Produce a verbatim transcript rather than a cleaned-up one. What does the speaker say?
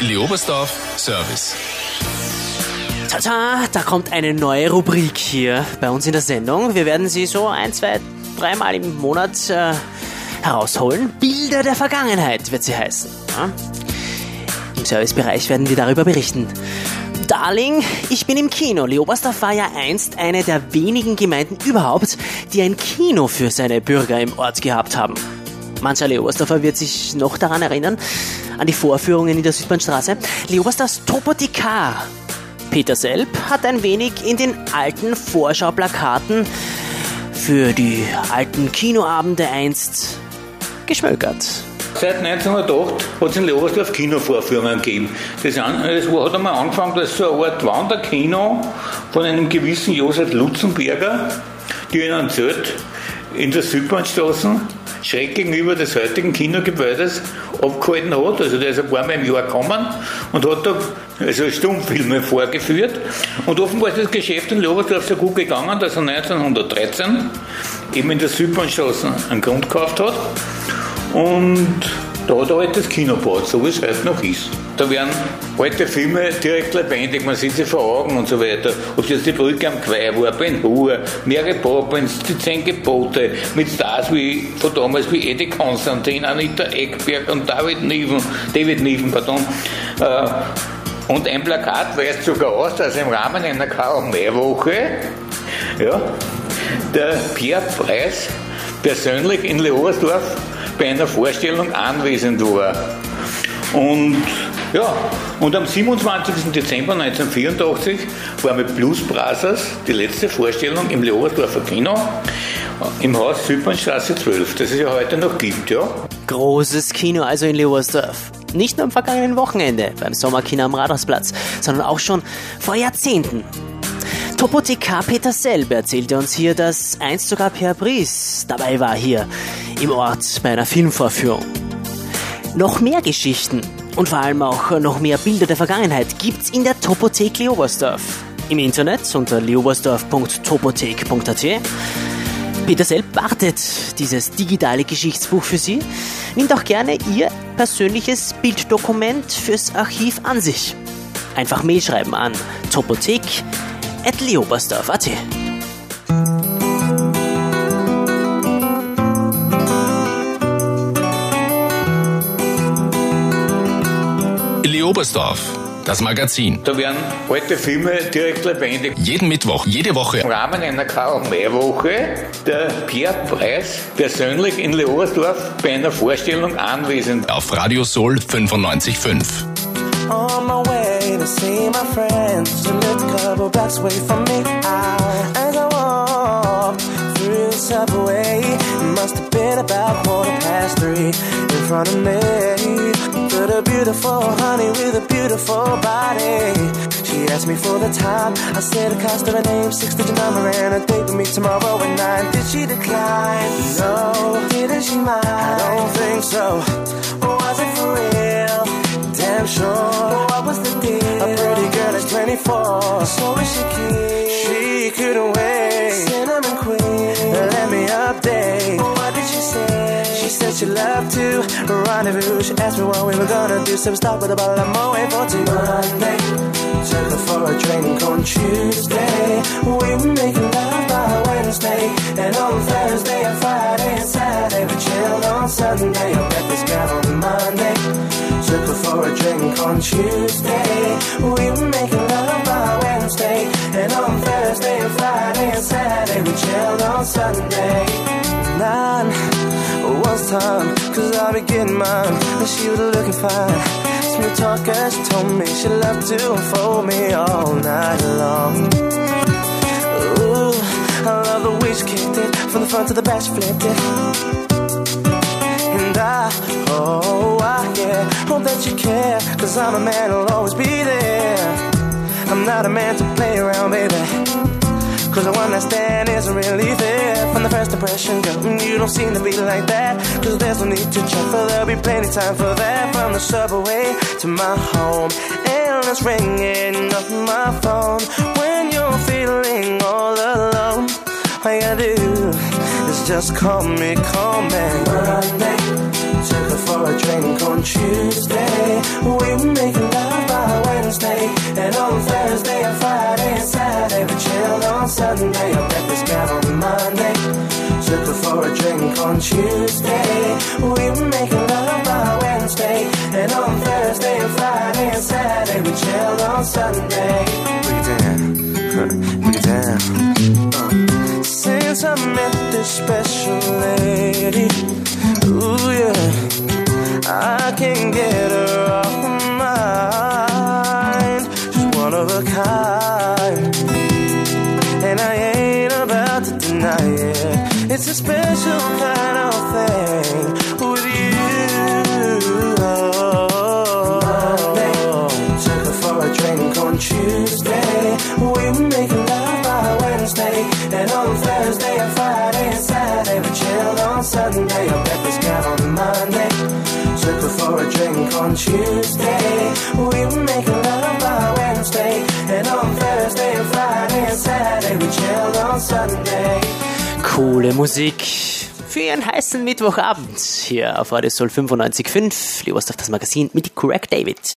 Leobersdorf Service. Tata, da kommt eine neue Rubrik hier bei uns in der Sendung. Wir werden sie so ein, zwei, dreimal im Monat äh, herausholen. Bilder der Vergangenheit wird sie heißen. Ja? Im Servicebereich werden wir darüber berichten. Darling, ich bin im Kino. Leobersdorf war ja einst eine der wenigen Gemeinden überhaupt, die ein Kino für seine Bürger im Ort gehabt haben. Mancher Leobersdorfer wird sich noch daran erinnern, an die Vorführungen in der Südbahnstraße. Leobersdorfs Topotekar Peter Selb hat ein wenig in den alten Vorschauplakaten für die alten Kinoabende einst geschmökert. Seit neunzehnhundertacht hat es in Leobersdorf Kinovorführungen gegeben. Das, an, das hat einmal angefangen, dass so eine Art Wanderkino von einem gewissen Josef Lutzenberger, die in einem Zelt in der Südbahnstraße schräg gegenüber des heutigen Kinogebäudes abgehalten hat. Also der ist ein paar Mal im Jahr gekommen und hat da also Stummfilme vorgeführt. Und offenbar ist das Geschäft in Leobersdorf so gut gegangen, dass er neunzehnhundertdreizehn eben in der Südbahnstraße einen Grund gekauft hat. Und da hat er halt das Kino gebaut, so wie es heute noch ist. Da werden alte Filme direkt lebendig, man sieht sie vor Augen und so weiter. Ob es jetzt die Brücke am Quai war, Ben Hur, Mary Poppins, die Zehn Gebote, mit Stars wie, von damals wie Eddie Konstantin, Anita Ekberg und David Niven, David Niven, pardon. Äh, und ein Plakat weist sogar aus, dass im Rahmen einer Karl-May-Woche ja, der Pierre Preis persönlich in Leobersdorf bei einer Vorstellung anwesend war. Und ja, und am siebenundzwanzigsten Dezember neunzehnhundertvierundachtzig war mit Blues Brothers die letzte Vorstellung im Leobersdorfer Kino im Haus Südbahnstraße zwölf, das es ja heute noch gibt, ja. Großes Kino also in Leobersdorf. Nicht nur am vergangenen Wochenende beim Sommerkino am Rathausplatz, sondern auch schon vor Jahrzehnten. Topotekar Peter Selb erzählte uns hier, dass einst sogar Pierre Brice dabei war hier im Ort bei einer Filmvorführung. Noch mehr Geschichten und vor allem auch noch mehr Bilder der Vergangenheit gibt's in der Topothek Leobersdorf. Im Internet unter leobersdorf punkt topothek punkt at. Peter Selb wartet dieses digitale Geschichtsbuch für Sie, nimmt auch gerne Ihr persönliches Bilddokument fürs Archiv an sich. Einfach Mail schreiben an topothek at leobersdorf punkt at. Leobersdorf, das Magazin. Da werden alte Filme direkt lebendig. Jeden Mittwoch, jede Woche. Im Rahmen einer Karl-May-Woche der Pierre Preis persönlich in Leobersdorf bei einer Vorstellung anwesend. Auf Radio Soul fünfundneunzig Komma fünf. On my way to see my friends, you lived a couple blocks away from me. I, as I walked through the subway, it must have been about quarter past three. In front of me, stood a beautiful honey with a beautiful body. She asked me for the time. I said the cost of her name, six-digit number, and a date with me tomorrow at nine. Did she decline? No. Didn't she mind? I don't think so. Was it for real? Damn sure. What was the deal? A pretty girl is twenty-four. So is she keen? She couldn't wait. Cinnamon queen. Let me update. What did she say? She said she loved to rendezvous. She asked me what we were gonna do. So we stopped with a bottle of Moët for two. Monday, took her for a drink on Tuesday. We were making love by Wednesday. And on Thursday and Friday and Saturday we chilled on Sunday. I met this girl on Monday. Took her for a drink on Tuesday. We were making love by Wednesday. And on Thursday and Friday and Saturday we chilled on Sunday. Nine was time, cause I be getting mine. And she was looking fine. Smooth talker, she told me she loved to unfold me all night long. Ooh, I love the way she kicked it. From the front to the back she flipped it. And I, oh, I, yeah, hope that you care, cause I'm a man who'll always be there. I'm not a man to play around, baby, cause the one night stand isn't really fair. From the first impression, girl, you don't seem to be like that. Cause there's no need to check, for there'll be plenty time for that. From the subway to my home, and it's ringing off my phone. When you're feeling all alone, all you gotta do is just call me, call me. Monday, took her for a drink on Tuesday. We were making love Tuesday. We were making love by Wednesday. And on Thursday and Friday and Saturday we chilled on Sunday. Break it down, break it down. uh. Since I met this special lady, ooh yeah, I can't get her off my mind. She's one of a kind, and I ain't about to deny it. It's a special kind of thing with you. Monday, took her for a drink on Tuesday. We were making love by Wednesday. And on Thursday and Friday and Saturday we chilled on Sunday. I met this girl on Monday, took her for a drink on Tuesday. We were making love by Wednesday. And on Thursday and Friday and Saturday we chilled on Sunday. Coole Musik für einen heißen Mittwochabend hier auf Radio Soul fünfundneunzig Komma fünf. Lieber auf das Magazin mit Craig David.